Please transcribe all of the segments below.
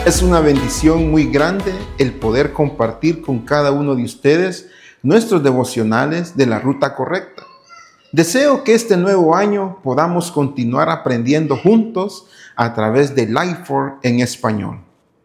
Es una bendición muy grande el poder compartir con cada uno de ustedes nuestros devocionales de la ruta correcta. Deseo que este nuevo año podamos continuar aprendiendo juntos a través de Lifeforce en español.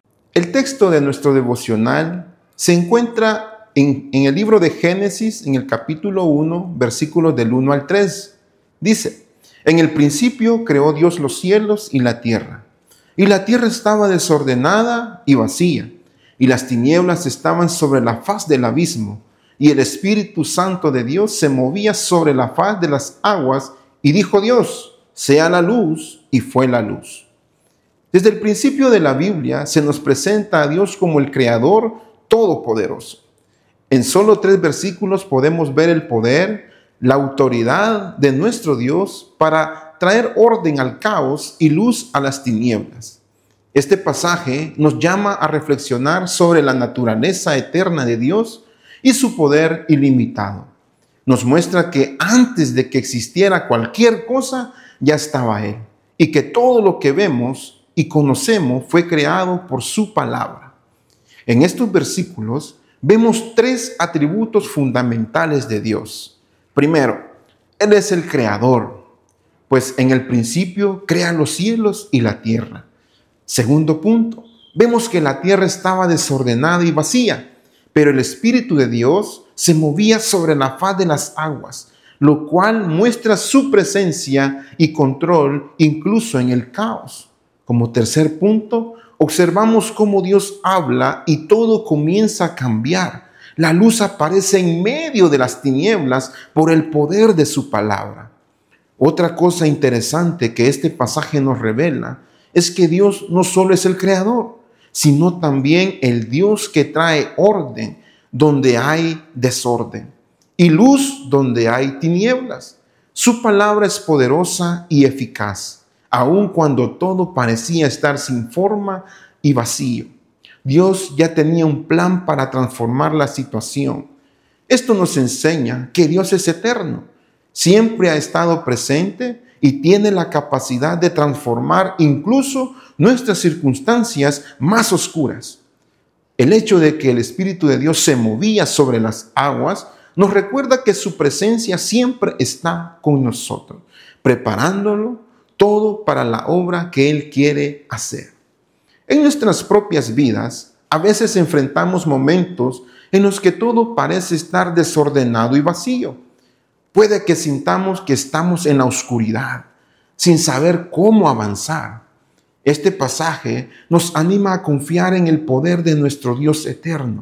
El texto de nuestro devocional se encuentra en el libro de Génesis, en el capítulo 1, versículos del 1 al 3. Dice: en el principio creó Dios los cielos y la tierra. Y la tierra estaba desordenada y vacía, y las tinieblas estaban sobre la faz del abismo, y el Espíritu Santo de Dios se movía sobre la faz de las aguas, y dijo Dios: sea la luz, y fue la luz. Desde el principio de la Biblia se nos presenta a Dios como el Creador todopoderoso. En solo 3 versículos podemos ver el poder, la autoridad de nuestro Dios para traer orden al caos y luz a las tinieblas. Este pasaje nos llama a reflexionar sobre la naturaleza eterna de Dios y su poder ilimitado. Nos muestra que antes de que existiera cualquier cosa, ya estaba Él, y que todo lo que vemos y conocemos fue creado por su palabra. En estos versículos vemos 3 atributos fundamentales de Dios. Primero, Él es el creador, pues en el principio crea los cielos y la tierra. Segundo punto, vemos que la tierra estaba desordenada y vacía, pero el Espíritu de Dios se movía sobre la faz de las aguas, lo cual muestra su presencia y control incluso en el caos. Como tercer punto, observamos cómo Dios habla y todo comienza a cambiar. La luz aparece en medio de las tinieblas por el poder de su palabra. Otra cosa interesante que este pasaje nos revela es que Dios no solo es el creador, sino también el Dios que trae orden donde hay desorden y luz donde hay tinieblas. Su palabra es poderosa y eficaz, aun cuando todo parecía estar sin forma y vacío. Dios ya tenía un plan para transformar la situación. Esto nos enseña que Dios es eterno. Siempre ha estado presente y tiene la capacidad de transformar incluso nuestras circunstancias más oscuras. El hecho de que el Espíritu de Dios se movía sobre las aguas nos recuerda que su presencia siempre está con nosotros, preparándolo todo para la obra que Él quiere hacer. En nuestras propias vidas, a veces enfrentamos momentos en los que todo parece estar desordenado y vacío. Puede que sintamos que estamos en la oscuridad, sin saber cómo avanzar. Este pasaje nos anima a confiar en el poder de nuestro Dios eterno.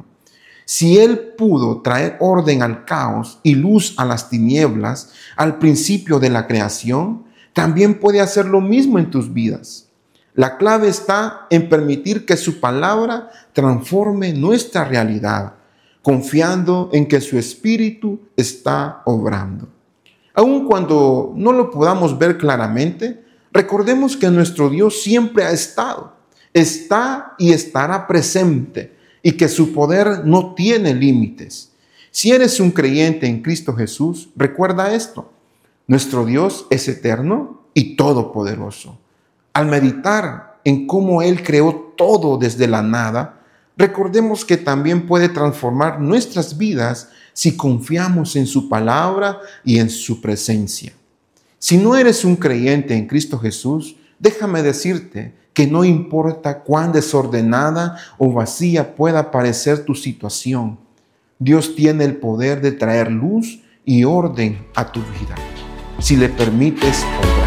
Si Él pudo traer orden al caos y luz a las tinieblas al principio de la creación, también puede hacer lo mismo en tus vidas. La clave está en permitir que su palabra transforme nuestra realidad, confiando en que su Espíritu está obrando. Aun cuando no lo podamos ver claramente, recordemos que nuestro Dios siempre ha estado, está y estará presente, y que su poder no tiene límites. Si eres un creyente en Cristo Jesús, recuerda esto: nuestro Dios es eterno y todopoderoso. Al meditar en cómo Él creó todo desde la nada, recordemos que también puede transformar nuestras vidas si confiamos en su palabra y en su presencia. Si no eres un creyente en Cristo Jesús, déjame decirte que no importa cuán desordenada o vacía pueda parecer tu situación, Dios tiene el poder de traer luz y orden a tu vida, si le permites obrar.